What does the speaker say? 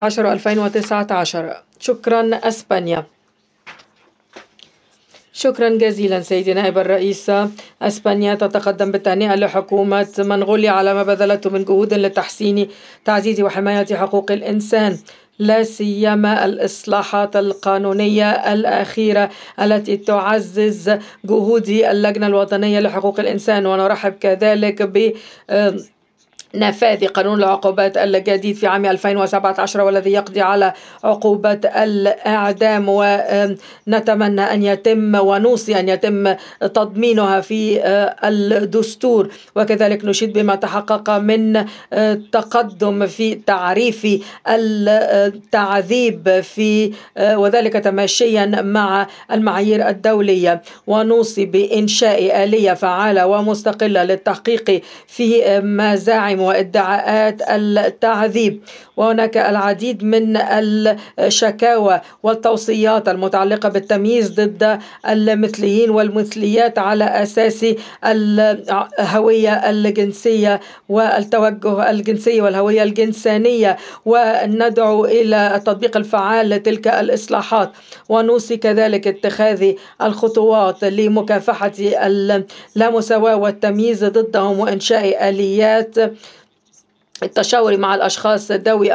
2019. شكرا أسبانيا. شكرا جزيلا سيدي نائب الرئيس. أسبانيا تتقدم بالتهنئة لحكومة منغوليا على ما بذلته من جهود لتحسين تعزيز وحماية حقوق الإنسان، لا سيما الإصلاحات القانونية الأخيرة التي تعزز جهود اللجنة الوطنية لحقوق الإنسان. ونرحب كذلك ب نفاذ قانون العقوبات الجديد في عام 2017 والذي يقضي على عقوبة الإعدام، ونتمنى أن يتم ونوصي أن يتم تضمينها في الدستور. وكذلك نشيد بما تحقق من تقدم في تعريف التعذيب وذلك تماشيا مع المعايير الدولية. ونوصي بإنشاء آلية فعالة ومستقلة للتحقيق في مزاعم وادعاءات التعذيب. وهناك العديد من الشكاوى والتوصيات المتعلقة بالتمييز ضد المثليين والمثليات على أساس الهوية الجنسية والتوجه الجنسي والهوية الجنسانية، وندعو إلى التطبيق الفعال لتلك الإصلاحات. ونوصي كذلك اتخاذ الخطوات لمكافحة اللامساواة والتمييز ضدهم، وإنشاء آليات التشاور مع الأشخاص ذوي